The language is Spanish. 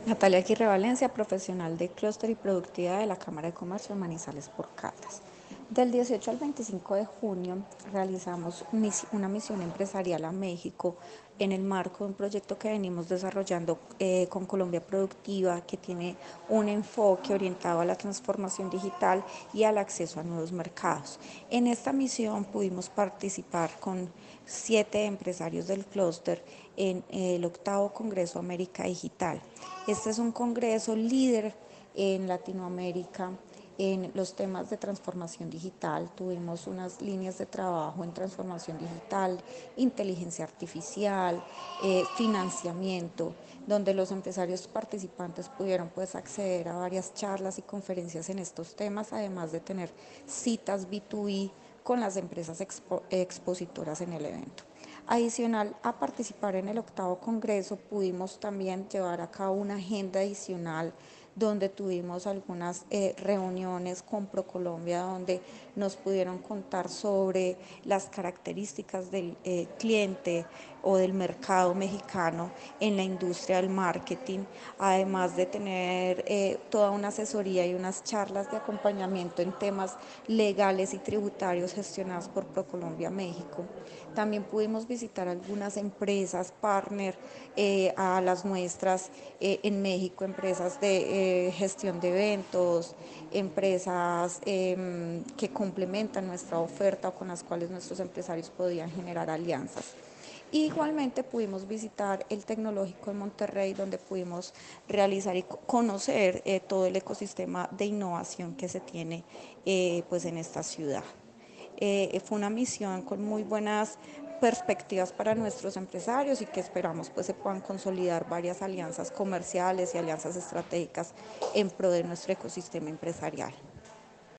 Natalia Aguirre Valencia, profesional de Clúster y Productividad de la Cámara de Comercio de Manizales por Caldas. Del 18 al 25 de junio realizamos una misión empresarial a México en el marco de un proyecto que venimos desarrollando con Colombia Productiva, que tiene un enfoque orientado a la transformación digital y al acceso a nuevos mercados. En esta misión pudimos participar con 7 empresarios del clúster en el octavo Congreso América Digital. Este es un congreso líder en Latinoamérica en los temas de transformación digital. Tuvimos unas líneas de trabajo en transformación digital, inteligencia artificial, financiamiento, donde los empresarios participantes pudieron pues acceder a varias charlas y conferencias en estos temas, además de tener citas B2B con las empresas expositoras en el evento. Adicional a participar en el octavo congreso, pudimos también llevar a cabo una agenda adicional donde tuvimos algunas reuniones con ProColombia donde nos pudieron contar sobre las características del cliente o del mercado mexicano en la industria del marketing, además de tener toda una asesoría y unas charlas de acompañamiento en temas legales y tributarios gestionados por ProColombia México. También pudimos visitar algunas empresas partner a las nuestras en México, empresas de gestión de eventos, empresas que complementan nuestra oferta o con las cuales nuestros empresarios podían generar alianzas. Igualmente pudimos visitar el Tecnológico de Monterrey, donde pudimos realizar y conocer todo el ecosistema de innovación que se tiene pues en esta ciudad. Fue una misión con muy buenas perspectivas para nuestros empresarios y que esperamos pues se puedan consolidar varias alianzas comerciales y alianzas estratégicas en pro de nuestro ecosistema empresarial.